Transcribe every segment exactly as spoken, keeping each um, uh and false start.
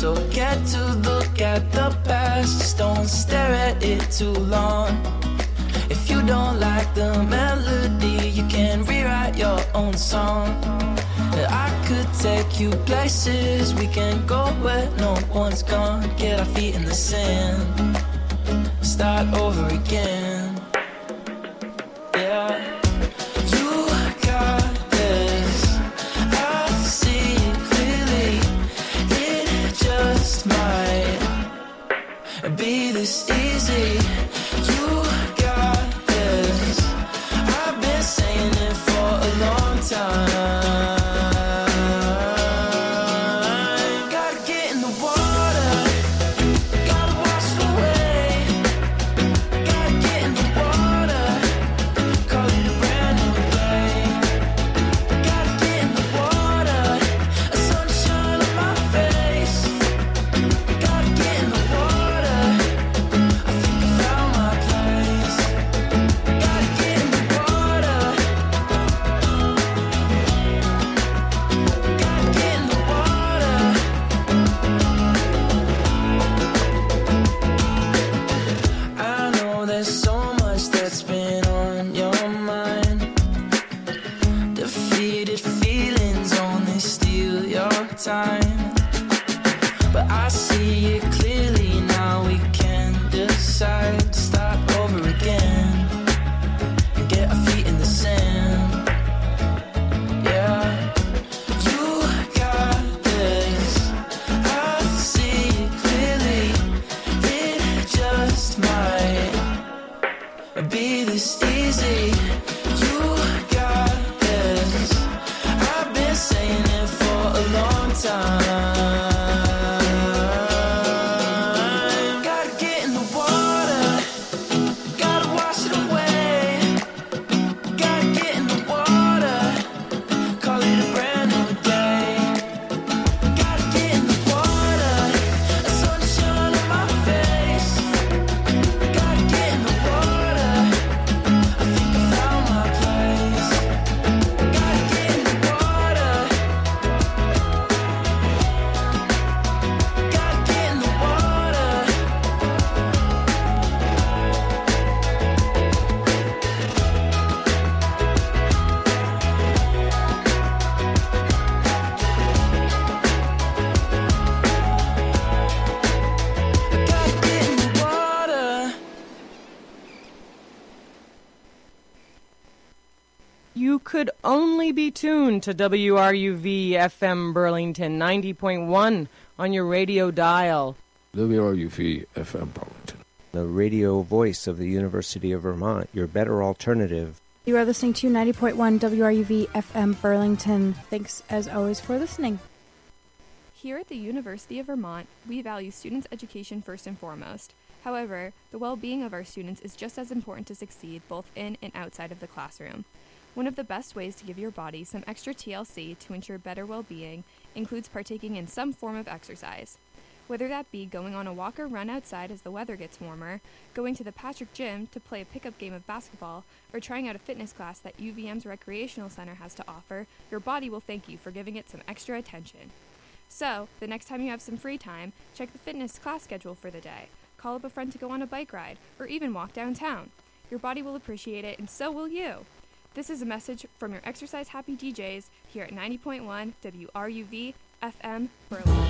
So get to look at the past, just don't stare at it too long. If you don't like the melody, you can rewrite your own song. I could take you places, we can go where no one's gone. Get our feet in the sand, start over again. Yeah. You got this, I see it clearly. It just might be this easy. You got this, I've been saying it for a long time. Time, but I see it clearly now. We can decide to start over again and get our feet in the sand. Yeah, you got this, I see it clearly. It just might be this easy. You got this, I've been saying it for a long time. Gotta get in the water, gotta wash it away. Gotta get in the water, call it a brand new day. Gotta get in the water, a sunshine on my face. Gotta get in the water, I think I found my place. Gotta get in the water, gotta get in the water. Gotta get in the water. You could only be tuned to W R U V F M Burlington ninety point one on your radio dial. W R U V F M Burlington. The radio voice of the University of Vermont, your better alternative. You are listening to ninety point one W R U V F M Burlington. Thanks, as always, for listening. Here at the University of Vermont, we value students' education first and foremost. However, the well-being of our students is just as important to succeed both in and outside of the classroom. One of the best ways to give your body some extra T L C to ensure better well-being includes partaking in some form of exercise. Whether that be going on a walk or run outside as the weather gets warmer, going to the Patrick Gym to play a pickup game of basketball, or trying out a fitness class that U V M's Recreational Center has to offer, your body will thank you for giving it some extra attention. So, the next time you have some free time, check the fitness class schedule for the day, call up a friend to go on a bike ride, or even walk downtown. Your body will appreciate it, and so will you. This is a message from your exercise-happy D Js here at ninety point one W R U V F M Berlin.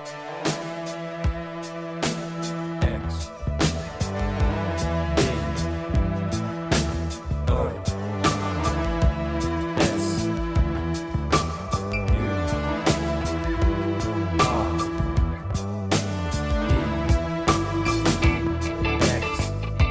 X B O S U R E X.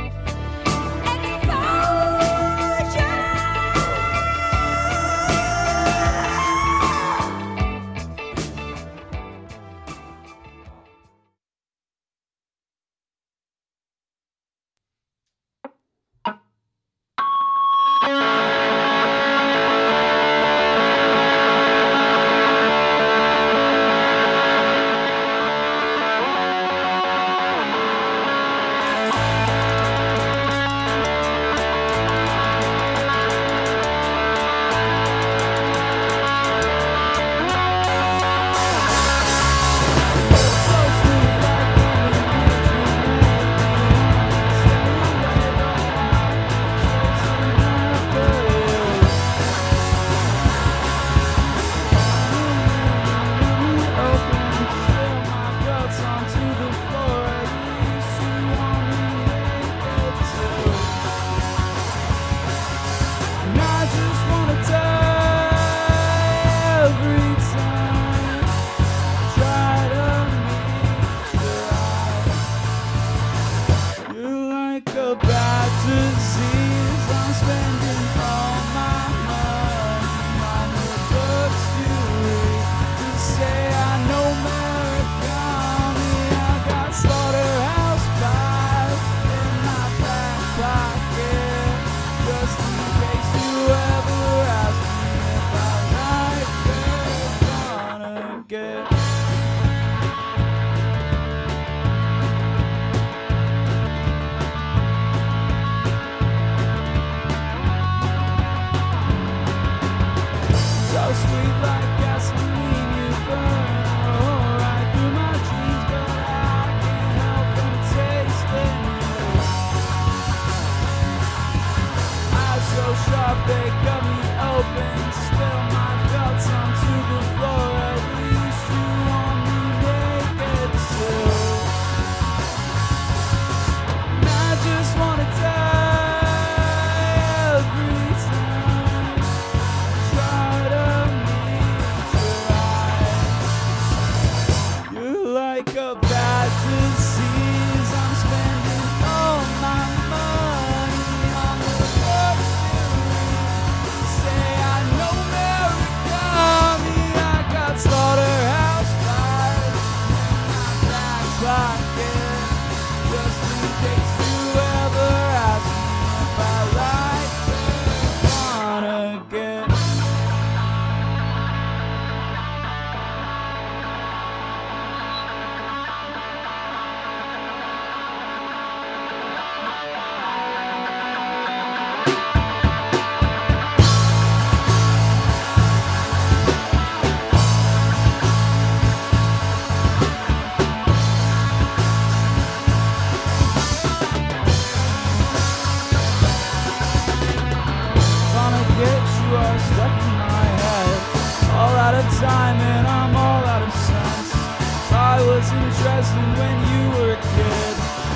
time and I'm all out of sense. If I was interested when you were a kid,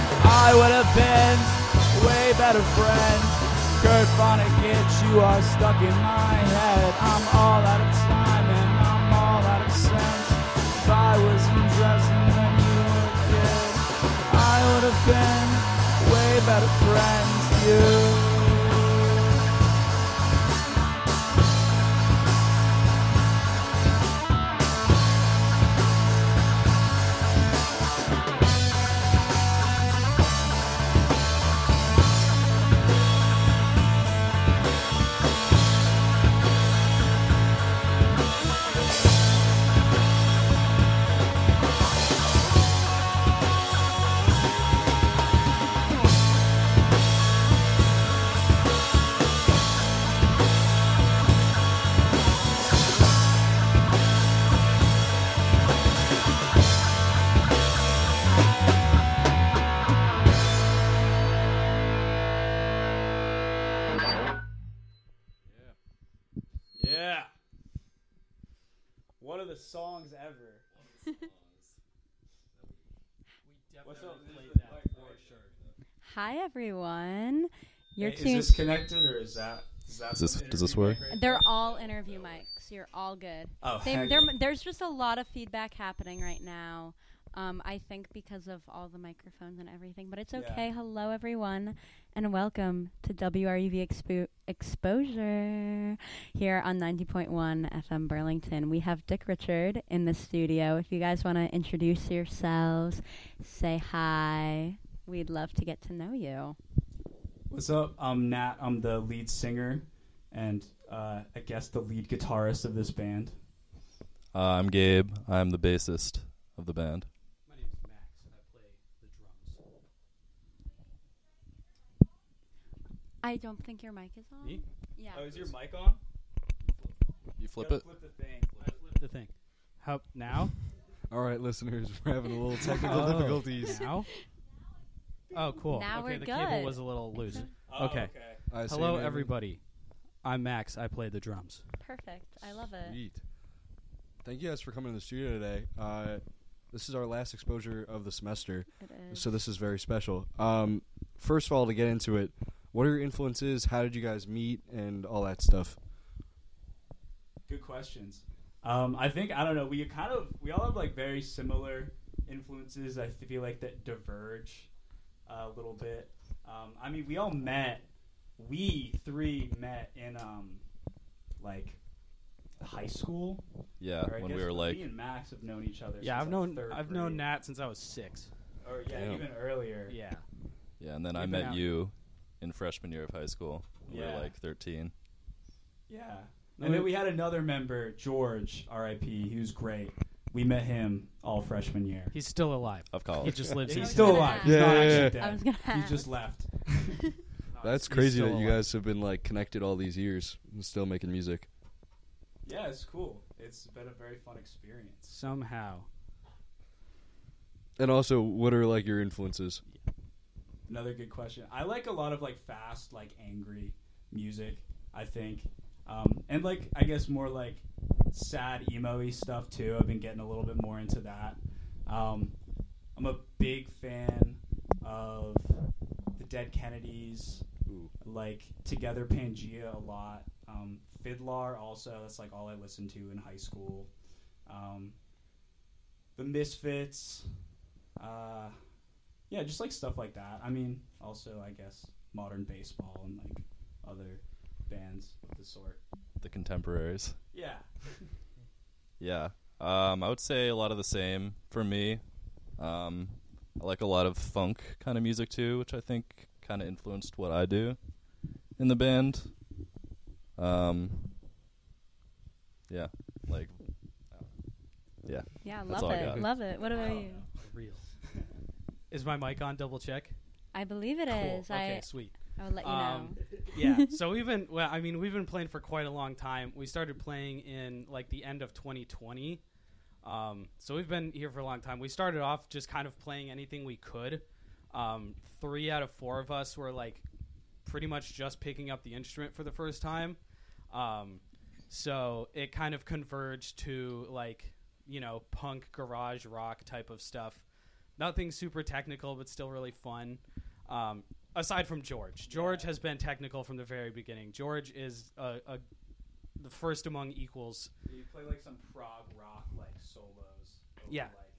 I would have been a way better friend. Kurt Vonnegut, you are stuck in my head. I'm all out of time and I'm all out of sense. If I was interested when you were a kid, I would have been a way better friend to you. Yeah. One of the songs ever. Hi, everyone. You're Hey, tuned. is this connected or is that? Is that Is this- some does this interview work? mic right They're there? all interview mics. You're all good. Oh, They, heck there- yeah. there's just a lot of feedback happening right now. Um, I think because of all the microphones and everything, but it's okay. Yeah. Hello, everyone, and welcome to W R U V Expo- Exposure here on ninety point one F M Burlington. We have Dick Richard in the studio. If you guys want to introduce yourselves, say hi. We'd love to get to know you. What's up? I'm Nat. I'm the lead singer and uh, I guess the lead guitarist of this band. Uh, I'm Gabe. I'm the bassist of the band. My name is Max, and I play the drums. I don't think your mic is on. Me? Yeah. Oh, is your mic on? You flip Gotta it? Flip the thing. I flipped the thing. How now? All right, listeners, we're having a little technical Oh, difficulties. Now? Oh, cool. Now okay, we're the good. cable was a little loose. Oh, Okay. I say Hello, name. everybody. I'm Max. I play the drums. Perfect. I love it. Sweet. Thank you guys for coming to the studio today. Uh, this is our last exposure of the semester, It is. so this is very special. Um, first of all, to get into it, what are your influences? How did you guys meet, and all that stuff? Good questions. Um, I think I don't know. We kind of we all have like very similar influences. I feel like that diverge uh, a little bit. Um, I mean, we all met. We three met in um, like high school. Yeah, Or I when guess we were like, me and Max have known each other. Yeah, since, I've like, known third I've known grade. Nat since I was six. Or yeah, Damn. even earlier. Yeah. yeah, and then I We've been met out. you in freshman year of high school. We Yeah. were like thirteen. Yeah. No, And then we- we had another member, George, R I P He was great. We met him all freshman year. He's still alive. Of college. He just lives He's in still gonna alive. ask. He's Yeah, not yeah, actually yeah. dead. I was gonna He ask. just left. That's he's crazy still that you alive. guys have been like connected all these years and still making music. Yeah, it's cool. It's been a very fun experience. Somehow. And also, what are like your influences? Another good question. I like a lot of like fast, like angry music, I think. Um, and like I guess more like sad emo-y stuff too. I've been getting a little bit more into that. Um, I'm a big fan of the Dead Kennedys, Ooh. like Together Pangea a lot. Um, Fiddlar also, that's like all I listened to in high school. Um, the Misfits, uh, yeah, just like stuff like that. I mean, also I guess modern baseball and like other bands of the sort. The contemporaries. Yeah. Yeah. Um, I would say a lot of the same for me. Um, I like a lot of funk kind of music too, which I think kind of influenced what I do in the band. Um, yeah, like, yeah. Yeah, That's love all I it. got. Love it. What about you? Real. Is my mic on? Double check. I believe it is. Cool. Okay, I sweet. I will let you Um, know. yeah. So we've been, well, I mean, we've been playing for quite a long time. We started playing in like the end of twenty twenty. Um, so we've been here for a long time. We started off just kind of playing anything we could. Um, three out of four of us were like pretty much just picking up the instrument for the first time. Um, so it kind of converged to like, you know, punk garage rock type of stuff. Nothing super technical, but still really fun. Um, aside from George, George has been technical from the very beginning. George is a, a the first among equals. You play like some prog rock like solos. over, Yeah. Like